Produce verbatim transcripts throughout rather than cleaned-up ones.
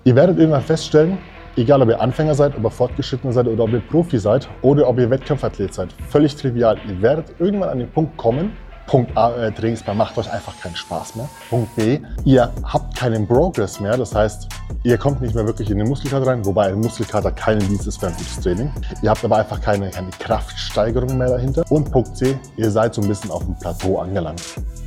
Ihr werdet irgendwann feststellen, egal ob ihr Anfänger seid, ob ihr Fortgeschrittener seid oder ob ihr Profi seid oder ob ihr Wettkampfathlet seid, völlig trivial. Ihr werdet irgendwann an den Punkt kommen, Punkt A, euer Trainingsplan macht euch einfach keinen Spaß mehr. Punkt B, ihr habt keinen Progress mehr, das heißt, ihr kommt nicht mehr wirklich in den Muskelkater rein, wobei ein Muskelkater kein Indiz ist für ein gutes Training. Ihr habt aber einfach keine, keine Kraftsteigerung mehr dahinter. Und Punkt C, ihr seid so ein bisschen auf dem Plateau angelangt.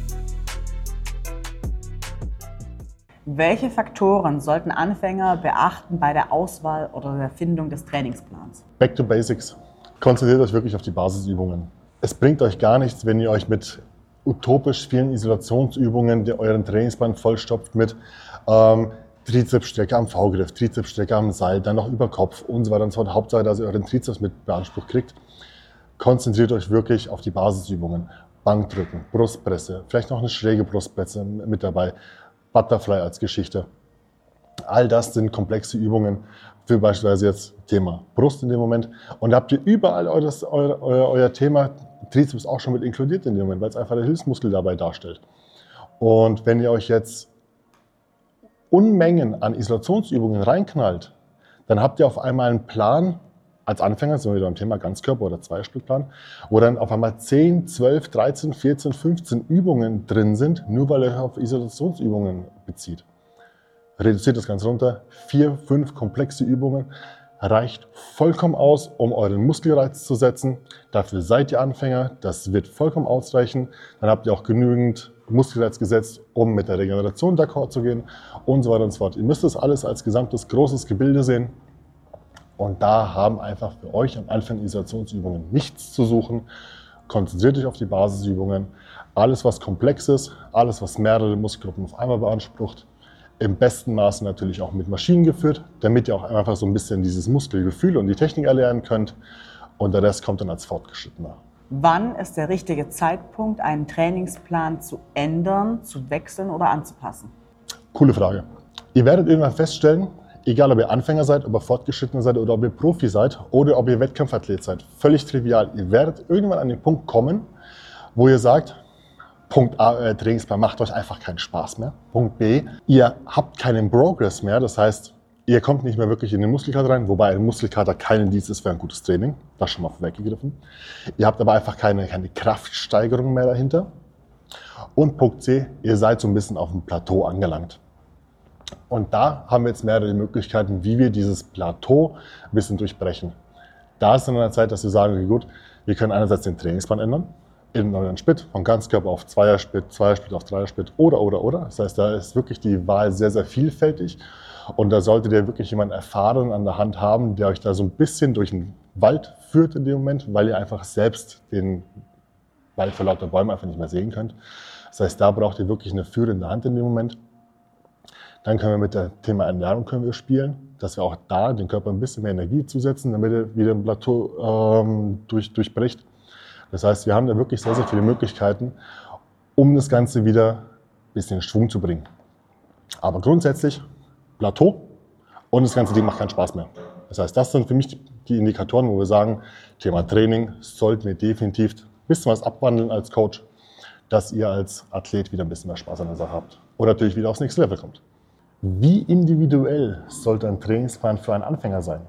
Welche Faktoren sollten Anfänger beachten bei der Auswahl oder der Findung des Trainingsplans? Back to Basics. Konzentriert euch wirklich auf die Basisübungen. Es bringt euch gar nichts, wenn ihr euch mit utopisch vielen Isolationsübungen die euren Trainingsplan vollstopft mit ähm, Trizepsstrecke am V-Griff, Trizepsstrecke am Seil, dann noch über Kopf und so weiter und so fort. Hauptsache, dass ihr euren Trizeps mit beansprucht kriegt. Konzentriert euch wirklich auf die Basisübungen. Bankdrücken, Brustpresse, vielleicht noch eine schräge Brustpresse mit dabei. Butterfly als Geschichte. All das sind komplexe Übungen für beispielsweise jetzt Thema Brust in dem Moment. Und da habt ihr überall eures, euer, euer, euer Thema Trizeps auch schon mit inkludiert in dem Moment, weil es einfach der Hilfsmuskel dabei darstellt. Und wenn ihr euch jetzt Unmengen an Isolationsübungen reinknallt, dann habt ihr auf einmal einen Plan, als Anfänger sind wir wieder beim Thema Ganzkörper- oder Zweiersplittplan, wo dann auf einmal zehn, zwölf, dreizehn, vierzehn, fünfzehn Übungen drin sind, nur weil ihr euch auf Isolationsübungen bezieht. Reduziert das Ganze runter. Vier, fünf komplexe Übungen reicht vollkommen aus, um euren Muskelreiz zu setzen. Dafür seid ihr Anfänger, das wird vollkommen ausreichen. Dann habt ihr auch genügend Muskelreiz gesetzt, um mit der Regeneration d'accord zu gehen und so weiter und so fort. Ihr müsst das alles als gesamtes großes Gebilde sehen. Und da haben einfach für euch am Anfang Isolationsübungen nichts zu suchen. Konzentriert euch auf die Basisübungen. Alles, was komplex ist, alles, was mehrere Muskelgruppen auf einmal beansprucht, im besten Maße natürlich auch mit Maschinen geführt, damit ihr auch einfach so ein bisschen dieses Muskelgefühl und die Technik erlernen könnt. Und der Rest kommt dann als Fortgeschrittener. Wann ist der richtige Zeitpunkt, einen Trainingsplan zu ändern, zu wechseln oder anzupassen? Coole Frage. Ihr werdet irgendwann feststellen, egal ob ihr Anfänger seid, ob ihr Fortgeschrittener seid oder ob ihr Profi seid oder ob ihr Wettkampfathlet seid, völlig trivial. Ihr werdet irgendwann an den Punkt kommen, wo ihr sagt, Punkt A, euer Trainingsplan macht euch einfach keinen Spaß mehr. Punkt B, ihr habt keinen Progress mehr, das heißt, ihr kommt nicht mehr wirklich in den Muskelkater rein, wobei ein Muskelkater kein Indiz ist für ein gutes Training, das schon mal vorweggegriffen. Ihr habt aber einfach keine, keine Kraftsteigerung mehr dahinter. Und Punkt C, ihr seid so ein bisschen auf dem Plateau angelangt. Und da haben wir jetzt mehrere Möglichkeiten, wie wir dieses Plateau ein bisschen durchbrechen. Da ist dann an der Zeit, dass wir sagen, okay, gut, wir können einerseits den Trainingsplan ändern, in euren Split, von Ganzkörper auf Zweiersplit, Zweiersplit auf Dreiersplit oder, oder, oder. Das heißt, da ist wirklich die Wahl sehr, sehr vielfältig. Und da solltet ihr wirklich jemanden Erfahrenen an der Hand haben, der euch da so ein bisschen durch den Wald führt in dem Moment, weil ihr einfach selbst den Wald vor lauter Bäumen einfach nicht mehr sehen könnt. Das heißt, da braucht ihr wirklich eine führende Hand in dem Moment. Dann können wir mit dem Thema Ernährung können wir spielen, dass wir auch da den Körper ein bisschen mehr Energie zusetzen, damit er wieder ein Plateau ähm, durch, durchbricht. Das heißt, wir haben da wirklich sehr, sehr viele Möglichkeiten, um das Ganze wieder ein bisschen in Schwung zu bringen. Aber grundsätzlich Plateau und das ganze Ding macht keinen Spaß mehr. Das heißt, das sind für mich die Indikatoren, wo wir sagen, Thema Training sollten wir definitiv ein bisschen was abwandeln als Coach, dass ihr als Athlet wieder ein bisschen mehr Spaß an der Sache habt und natürlich wieder aufs nächste Level kommt. Wie individuell sollte ein Trainingsplan für einen Anfänger sein?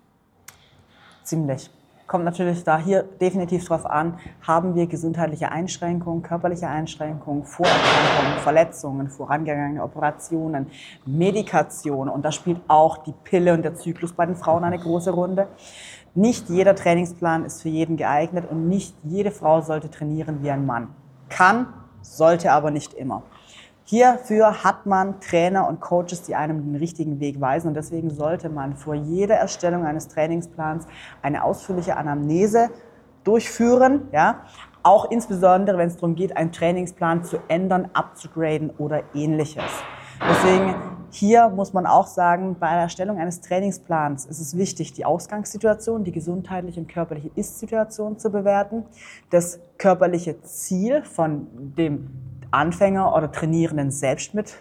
Ziemlich. Kommt natürlich da hier definitiv drauf an, haben wir gesundheitliche Einschränkungen, körperliche Einschränkungen, Vorerkrankungen, Verletzungen, vorangegangene Operationen, Medikation, und da spielt auch die Pille und der Zyklus bei den Frauen eine große Runde. Nicht jeder Trainingsplan ist für jeden geeignet und nicht jede Frau sollte trainieren wie ein Mann. Kann, sollte aber nicht immer. Hierfür hat man Trainer und Coaches, die einem den richtigen Weg weisen, und deswegen sollte man vor jeder Erstellung eines Trainingsplans eine ausführliche Anamnese durchführen, ja, auch insbesondere, wenn es darum geht, einen Trainingsplan zu ändern, abzugraden oder ähnliches. Deswegen hier muss man auch sagen, bei der Erstellung eines Trainingsplans ist es wichtig, die Ausgangssituation, die gesundheitliche und körperliche Ist-Situation zu bewerten, das körperliche Ziel von dem Anfänger oder Trainierenden selbst mit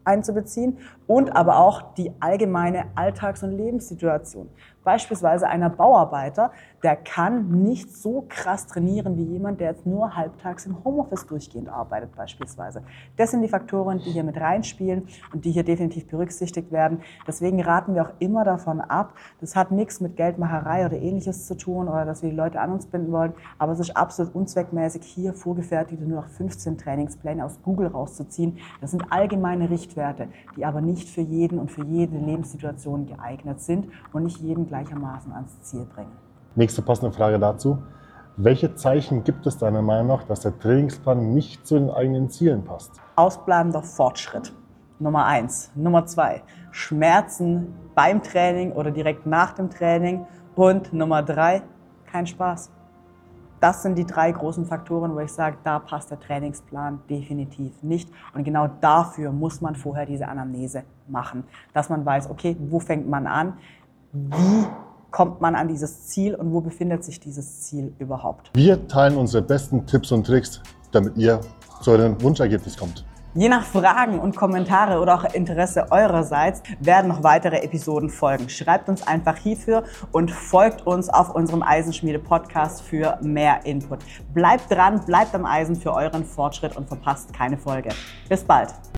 einzubeziehen und aber auch die allgemeine Alltags- und Lebenssituation. Beispielsweise einer Bauarbeiter, der kann nicht so krass trainieren wie jemand, der jetzt nur halbtags im Homeoffice durchgehend arbeitet beispielsweise. Das sind die Faktoren, die hier mit reinspielen und die hier definitiv berücksichtigt werden. Deswegen raten wir auch immer davon ab. Das hat nichts mit Geldmacherei oder Ähnliches zu tun oder dass wir die Leute an uns binden wollen, aber es ist absolut unzweckmäßig, hier vorgefertigte nur noch fünfzehn Trainingspläne aus Google rauszuziehen. Das sind allgemeine Richtwerte, die aber nicht für jeden und für jede Lebenssituation geeignet sind und nicht jeden gleichermaßen ans Ziel bringen. Nächste passende Frage dazu. Welche Zeichen gibt es deiner Meinung nach, dass der Trainingsplan nicht zu den eigenen Zielen passt? Ausbleibender Fortschritt. Nummer eins. Nummer zwei. Schmerzen beim Training oder direkt nach dem Training. Und Nummer drei. Kein Spaß. Das sind die drei großen Faktoren, wo ich sage, da passt der Trainingsplan definitiv nicht. Und genau dafür muss man vorher diese Anamnese machen. Dass man weiß, okay, wo fängt man an? Wie kommt man an dieses Ziel und wo befindet sich dieses Ziel überhaupt? Wir teilen unsere besten Tipps und Tricks, damit ihr zu eurem Wunschergebnis kommt. Je nach Fragen und Kommentare oder auch Interesse eurerseits werden noch weitere Episoden folgen. Schreibt uns einfach hierfür und folgt uns auf unserem Eisenschmiede-Podcast für mehr Input. Bleibt dran, bleibt am Eisen für euren Fortschritt und verpasst keine Folge. Bis bald!